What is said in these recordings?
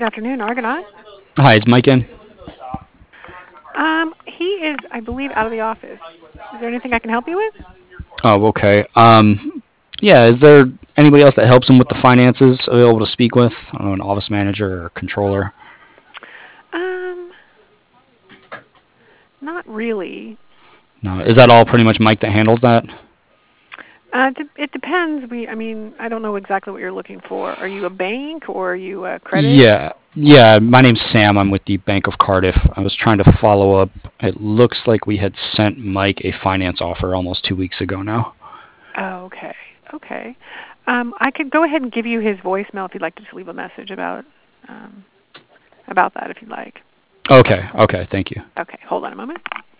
afternoon, Argonaut. Hi, is Mike in? He is, I believe, out of the office. Is there anything I can help you with? Oh, okay. Yeah, is there anybody else that helps him with the finances available to speak with? I don't know, an office manager or controller? Um, Not really. No, is that all pretty much Mike that handles that? It depends. I don't know exactly what you're looking for. Are you a bank or are you a credit? Yeah. My name's Sam. I'm with the Bank of Cardiff. I was trying to follow up. It looks like we had sent Mike a finance offer almost 2 weeks ago now. Oh, okay. Okay. I could go ahead and give you his voicemail if you'd like to just leave a message um, about that if you'd like. Okay, thank you. Okay, hold on a moment.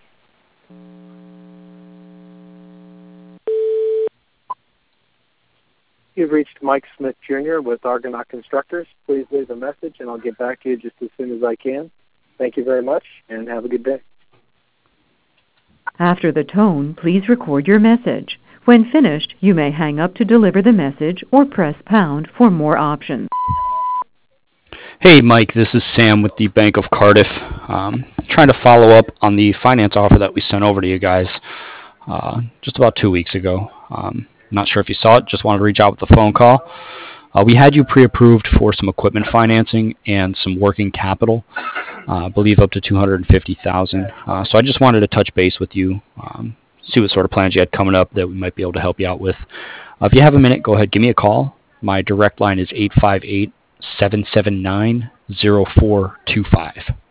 You've reached Mike Smith Jr. with Argonaut Constructors. Please leave a message, and I'll get back to you just as soon as I can. Thank you very much, and have a good day. After the tone, please record your message. When finished, you may hang up to deliver the message or press pound for more options. Hey, Mike, this is Sam with the Bank of Cardiff. Trying to follow up on the finance offer that we sent over to you guys just about 2 weeks ago. Not sure if you saw it, just wanted to reach out with a phone call. We had you pre-approved for some equipment financing and some working capital, I believe up to $250,000. So I just wanted to touch base with you, see what sort of plans you had coming up that we might be able to help you out with. If you have a minute, go ahead, give me a call. My direct line is 858-779-0425.